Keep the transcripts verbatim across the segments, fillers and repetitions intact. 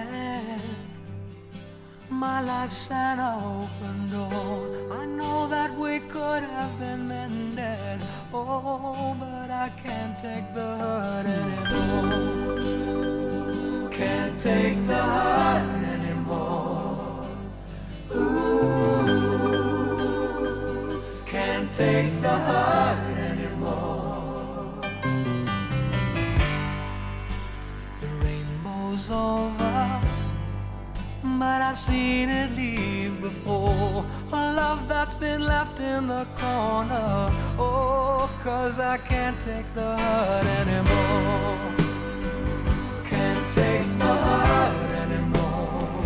hand. My life's an open door. I know that we could have been mended. Oh, but I can't take the hurt anymore. Can't take the hurt anymore. Ooh, can't take the hurt anymore. The rainbow's over, but I've seen it leave before. A love that's been left in the corner. Oh, 'cause I can't take the hurt anymore. Can't take the hurt anymore.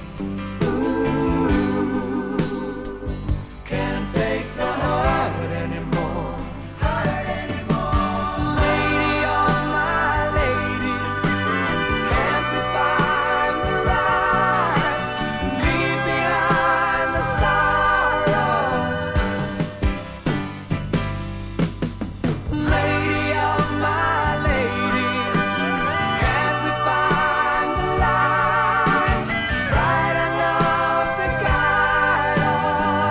Ooh, can't take the hurt anymore. Hurt anymore. Lady of my ladies, can't we find the right? Leave behind the sorrow. Lady of my ladies, can't we find the light bright enough to guide us?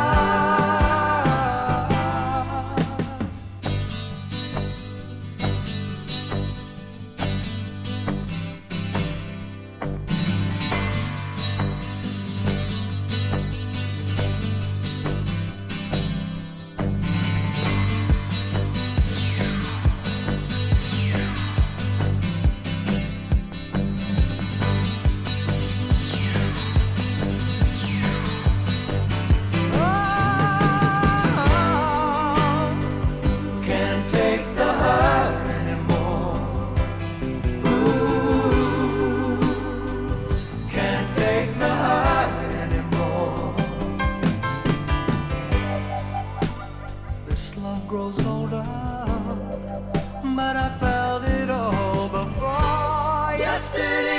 Can't take the hurt anymore. Ooh, can't take the hurt anymore. This love grows older, but I felt it all before. Yesterday